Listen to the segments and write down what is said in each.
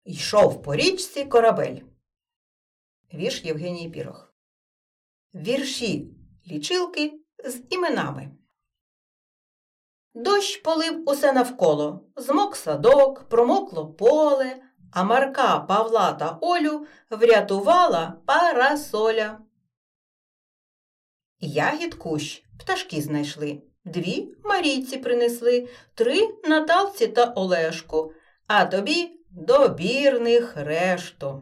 Йшов по річці корабель. Вірш Євгенії Пірох. Вірші лічилки з іменами. Дощ полив усе навколо, змок садок, промокло поле, а Марка, Павла та Олю врятувала парасоля. Ягід кущ пташки знайшли, 2 Марійці принесли, 3 Наталці та Олешку, а тобі добірних решту.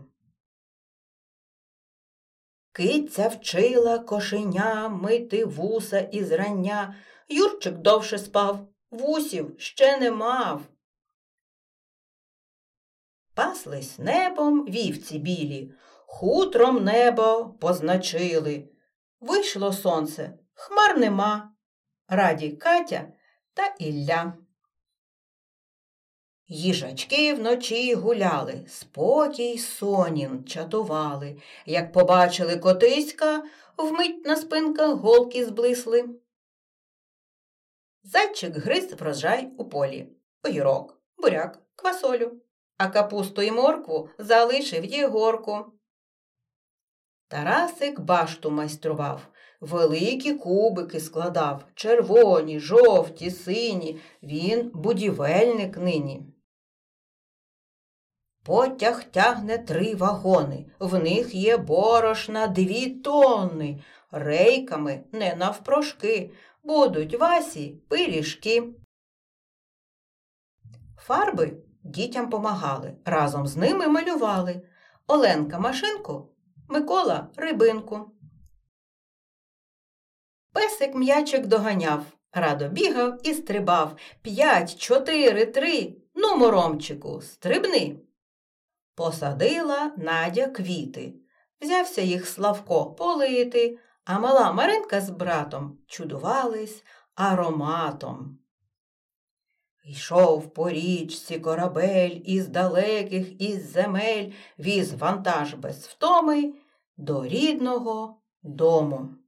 Киця вчила кошеня мити вуса із рання. Юрчик довше спав, вусів ще не мав. Паслись небом вівці білі, хутром небо позначили. Вийшло сонце, хмар нема, раді Катя та Ілля. Їжачки вночі гуляли, спокій сонін чатували. Як побачили котиська, вмить на спинках голки зблисли. Зайчик гриз врожай у полі, огірок, буряк, квасолю, а капусту і моркву залишив Єгорку. Тарасик башту майстрував, великі кубики складав, червоні, жовті, сині, він будівельник нині. Потяг тягне 3 вагони, в них є борошна 2 тонни, рейками не навпрошки, будуть Васі пиріжки. Фарби дітям помагали, разом з ними малювали. Оленка машинку, Микола рибинку. Песик м'ячик доганяв, радо бігав і стрибав. 5, 4, 3, ну, Моромчику, стрибни. Посадила Надя квіти, взявся їх Славко полити, а мала Маринка з братом чудувались ароматом. Йшов по річці корабель із далеких із земель, віз вантаж без втоми до рідного дому.